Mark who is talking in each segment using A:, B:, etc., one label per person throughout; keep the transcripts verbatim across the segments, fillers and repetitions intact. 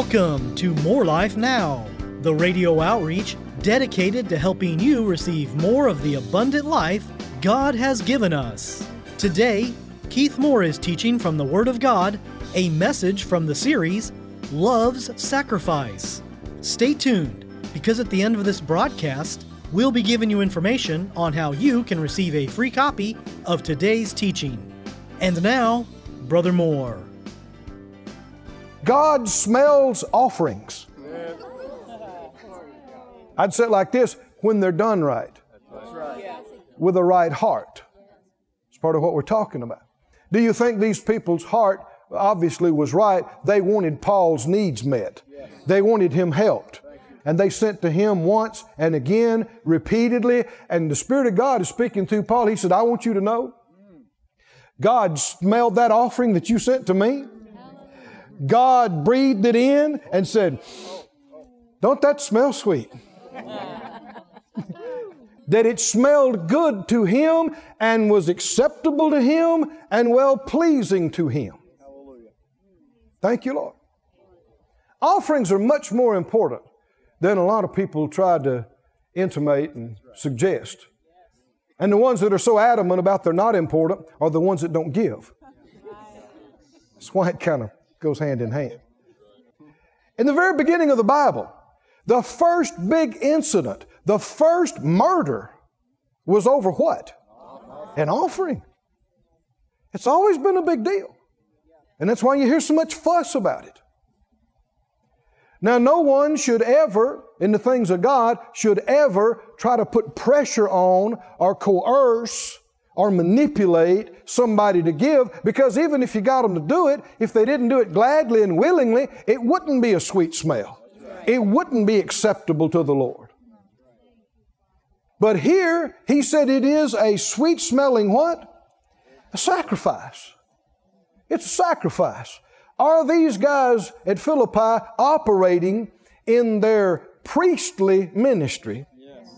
A: Welcome to More Life Now, the radio outreach dedicated to helping you receive more of the abundant life God has given us. Today, Keith Moore is teaching from the Word of God, a message from the series, Love's Sacrifice. Stay tuned, because at the end of this broadcast, we'll be giving you information on how you can receive a free copy of today's teaching. And now, Brother Moore.
B: God smells offerings. I'd say it like this, when they're done right. With a right heart. It's part of what we're talking about. Do you think these people's heart obviously was right? They wanted Paul's needs met. They wanted him helped. And they sent to him once and again, repeatedly. And the Spirit of God is speaking through Paul. He said, I want you to know, God smelled that offering that you sent to me. God breathed it in and said, don't that smell sweet? That it smelled good to Him and was acceptable to Him and well-pleasing to Him. Thank you, Lord. Offerings are much more important than a lot of people try to intimate and suggest. And the ones that are so adamant about they're not important are the ones that don't give. That's why it kind of goes hand in hand. In the very beginning of the Bible, the first big incident, the first murder was over what? An offering. It's always been a big deal. And that's why you hear so much fuss about it. Now, no one should ever, in the things of God, should ever try to put pressure on or coerce or manipulate somebody to give, because even if you got them to do it, if they didn't do it gladly and willingly, it wouldn't be a sweet smell. It wouldn't be acceptable to the Lord. But here, he said it is a sweet-smelling what? A sacrifice. It's a sacrifice. Are these guys at Philippi operating in their priestly ministry?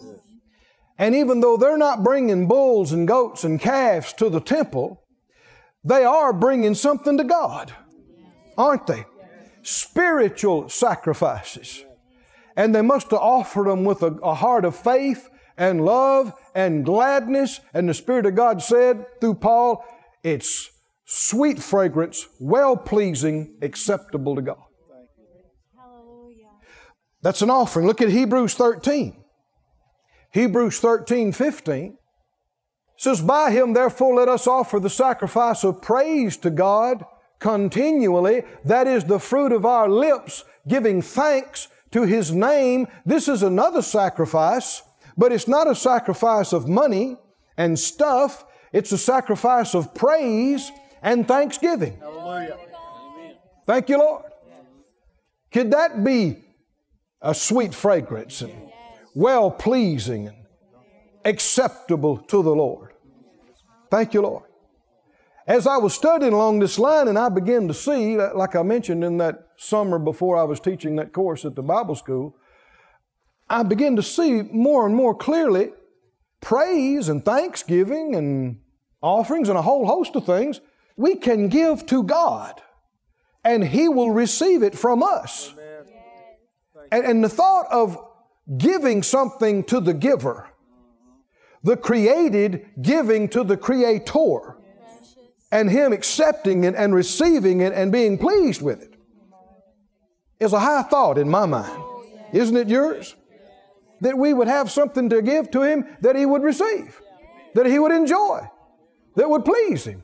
B: And even though they're not bringing bulls and goats and calves to the temple, they are bringing something to God, aren't they? Spiritual sacrifices. And they must have offered them with a, a heart of faith and love and gladness. And the Spirit of God said through Paul, it's sweet fragrance, well-pleasing, acceptable to God. Hallelujah. That's an offering. Look at Hebrews thirteen. Hebrews thirteen, fifteen says, by Him therefore let us offer the sacrifice of praise to God continually. That is the fruit of our lips, giving thanks to His name. This is another sacrifice, but it's not a sacrifice of money and stuff. It's a sacrifice of praise and thanksgiving. Hallelujah. Thank you, Lord. Could that be a sweet fragrance and well-pleasing and acceptable to the Lord? Thank you, Lord. As I was studying along this line and I began to see, like I mentioned in that summer before I was teaching that course at the Bible school, I began to see more and more clearly praise and thanksgiving and offerings and a whole host of things we can give to God, and He will receive it from us. And, and the thought of giving something to the giver, the created giving to the Creator, and Him accepting it and receiving it and being pleased with it, is a high thought in my mind. Isn't it yours? That we would have something to give to Him that He would receive, that He would enjoy, that would please Him.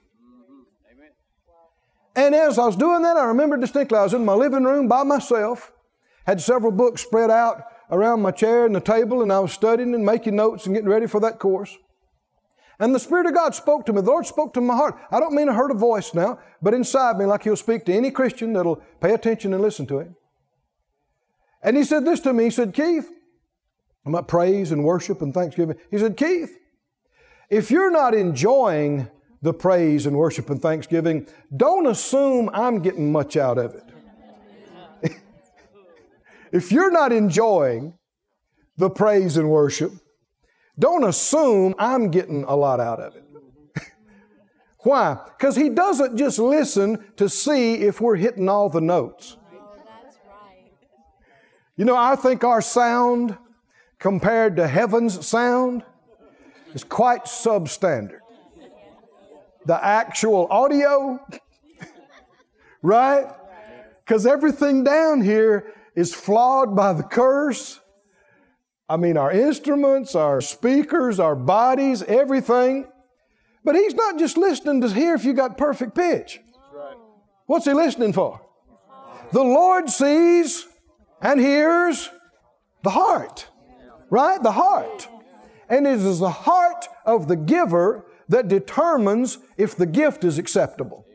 B: And as I was doing that, I remember distinctly, I was in my living room by myself, had several books spread out around my chair and the table, and I was studying and making notes and getting ready for that course. And the Spirit of God spoke to me. The Lord spoke to my heart. I don't mean I heard a voice now, but inside me, like He'll speak to any Christian that'll pay attention and listen to Him. And He said this to me. He said, Keith, about praise and worship and thanksgiving. He said, Keith, if you're not enjoying the praise and worship and thanksgiving, don't assume I'm getting much out of it. If you're not enjoying the praise and worship, don't assume I'm getting a lot out of it. Why? Because He doesn't just listen to see if we're hitting all the notes. You know, I think our sound compared to heaven's sound is quite substandard. The actual audio, right? Because everything down here is flawed by the curse. I mean, our instruments, our speakers, our bodies, everything. But He's not just listening to hear if you got perfect pitch. What's He listening for? The Lord sees and hears the heart, right? The heart. And it is the heart of the giver that determines if the gift is acceptable.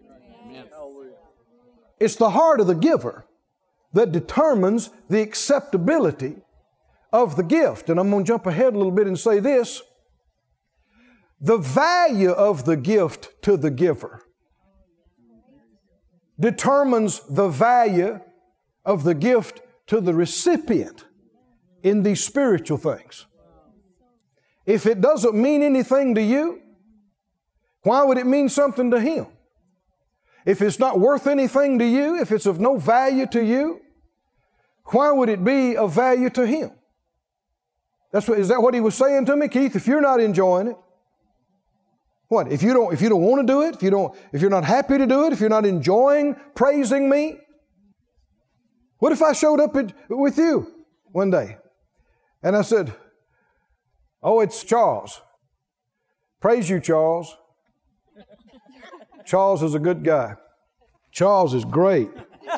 B: It's the heart of the giver that determines the acceptability of the gift. And I'm going to jump ahead a little bit and say this. The value of the gift to the giver determines the value of the gift to the recipient in these spiritual things. If it doesn't mean anything to you, why would it mean something to Him? If it's not worth anything to you, if it's of no value to you, why would it be of value to Him? That's what, is that what He was saying to me, Keith? If you're not enjoying it, what? If you don't, if you don't want to do it, if you don't, if you're not happy to do it, if you're not enjoying praising me, what if I showed up at, with you one day and I said, "Oh, it's Charles. Praise you, Charles. Charles is a good guy. Charles is great.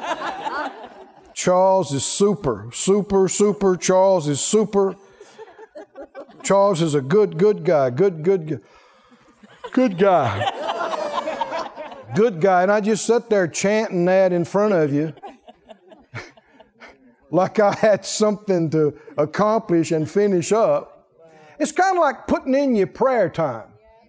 B: Charles is super, super, super. Charles is super. Charles is a good, good guy. Good, good, good, good guy. Good guy." And I just sat there chanting that in front of you like I had something to accomplish and finish up. It's kind of like putting in your prayer time.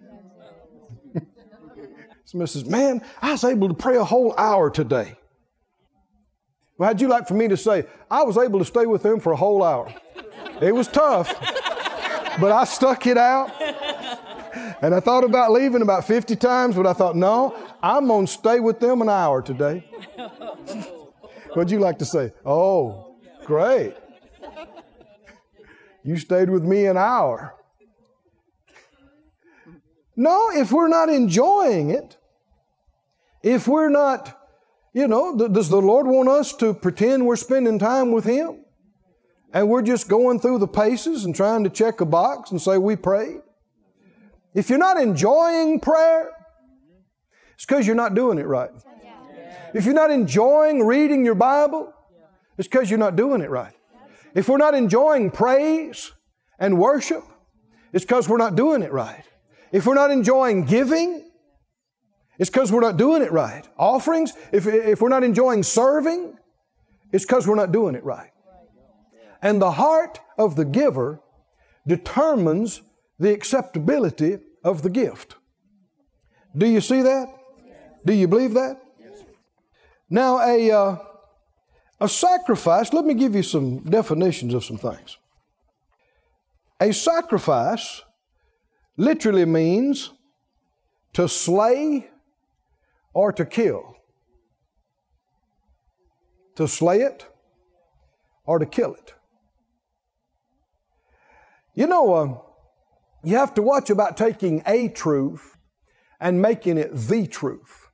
B: Somebody says, "Man, I was able to pray a whole hour today." Well, how'd you like for me to say, "I was able to stay with them for a whole hour"? It was tough, but I stuck it out. And I thought about leaving about fifty times, but I thought, no, I'm going to stay with them an hour today. What'd you like to say? "Oh, great. You stayed with me an hour." No, if we're not enjoying it, if we're not, you know, th- does the Lord want us to pretend we're spending time with Him? And we're just going through the paces and trying to check a box and say we prayed? If you're not enjoying prayer, it's because you're not doing it right. If you're not enjoying reading your Bible, it's because you're not doing it right. If we're not enjoying praise and worship, it's because we're not doing it right. If we're not enjoying giving, it's because we're not doing it right. Offerings, if, if we're not enjoying serving, it's because we're not doing it right. And the heart of the giver determines the acceptability of the gift. Do you see that? Do you believe that? Now, a, uh, a sacrifice, let me give you some definitions of some things. A sacrifice literally means to slay or to kill. To slay it or to kill it. You know, uh, you have to watch about taking a truth and making it the truth.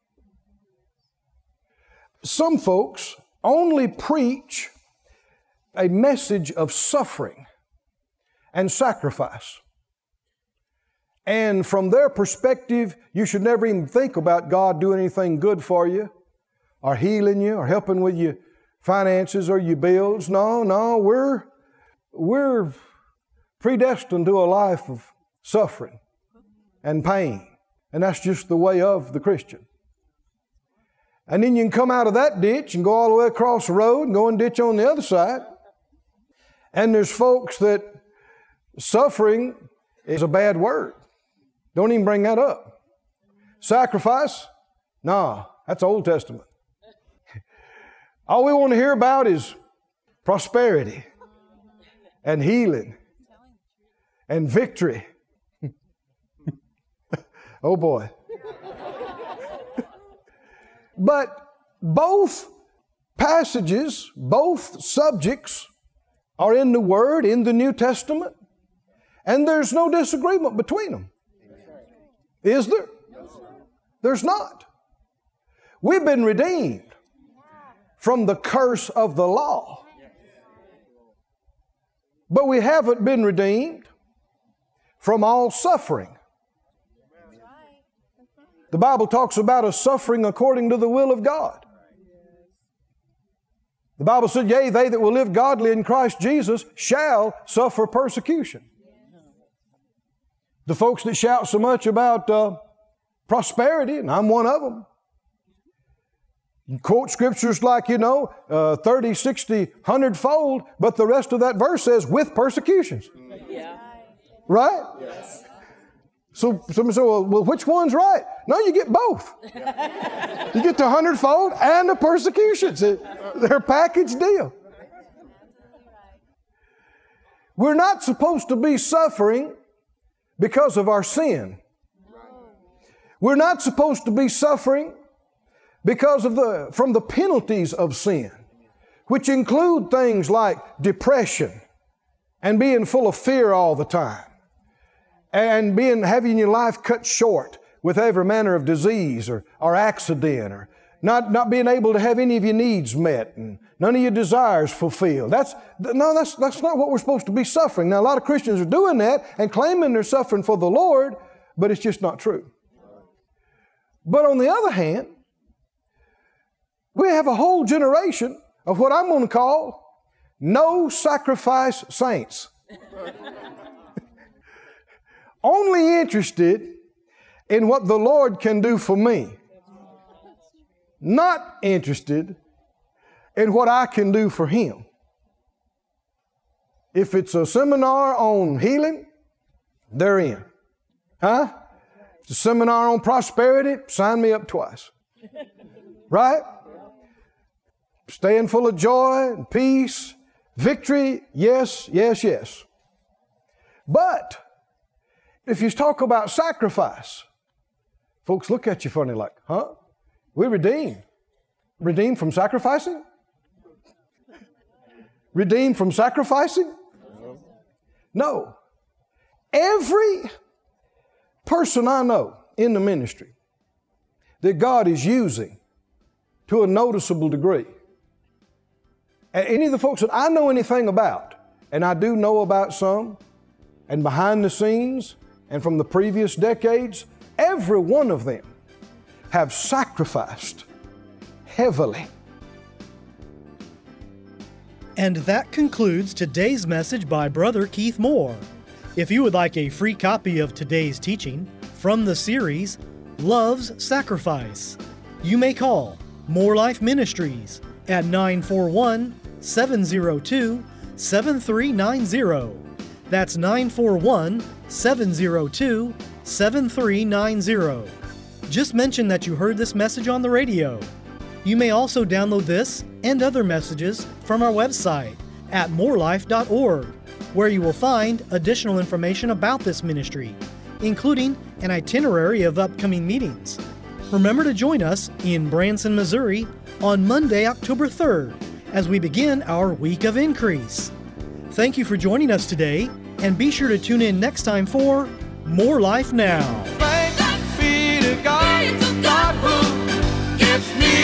B: Some folks only preach a message of suffering and sacrifice. And from their perspective, you should never even think about God doing anything good for you, or healing you, or helping with your finances or your bills. No, no, we're, we're predestined to a life of suffering and pain. And that's just the way of the Christian. And then you can come out of that ditch and go all the way across the road and go and ditch on the other side. And there's folks that suffering is a bad word. Don't even bring that up. Sacrifice? Nah, that's Old Testament. All we want to hear about is prosperity and healing and victory. Oh boy. But both passages, both subjects are in the Word, in the New Testament, and there's no disagreement between them. Is there? There's not. We've been redeemed from the curse of the law. But we haven't been redeemed from all suffering. The Bible talks about us suffering according to the will of God. The Bible said, yea, they that will live godly in Christ Jesus shall suffer persecution. The folks that shout so much about uh, prosperity, and I'm one of them, you quote scriptures like, you know, uh, thirty, sixty, one hundred fold, but the rest of that verse says with persecutions. Yeah. Right? Yes. So somebody said, well, well, which one's right? No, you get both. You get the hundredfold and the persecutions. They're a package deal. We're not supposed to be suffering because of our sin. We're not supposed to be suffering because of the from the penalties of sin, which include things like depression and being full of fear all the time, and being having your life cut short with every manner of disease or, or accident, or not, not being able to have any of your needs met and none of your desires fulfilled. That's no, that's that's not what we're supposed to be suffering. Now, a lot of Christians are doing that and claiming they're suffering for the Lord, but it's just not true. But on the other hand, we have a whole generation of what I'm going to call no sacrifice saints. Only interested in what the Lord can do for me. Not interested in what I can do for Him. If it's a seminar on healing, they're in. Huh? If it's a seminar on prosperity, sign me up twice. Right? Staying full of joy and peace, victory, yes, yes, yes. But if you talk about sacrifice, folks look at you funny like, huh? We're redeemed. Redeemed from sacrificing? Redeemed from sacrificing? No. Every person I know in the ministry that God is using to a noticeable degree, and any of the folks that I know anything about, and I do know about some, and behind the scenes, and from the previous decades, every one of them have sacrificed heavily.
A: And that concludes today's message by Brother Keith Moore. If you would like a free copy of today's teaching from the series, Love's Sacrifice, you may call More Life Ministries at nine four one, seven zero two, seven three nine zero. That's nine four one, seven zero two, seven three nine zero. Just mention that you heard this message on the radio. You may also download this and other messages from our website at more life dot org, where you will find additional information about this ministry, including an itinerary of upcoming meetings. Remember to join us in Branson, Missouri on Monday, October third, as we begin our Week of Increase. Thank you for joining us today, and be sure to tune in next time for More Life Now.
C: Thanks be to God, God who gives me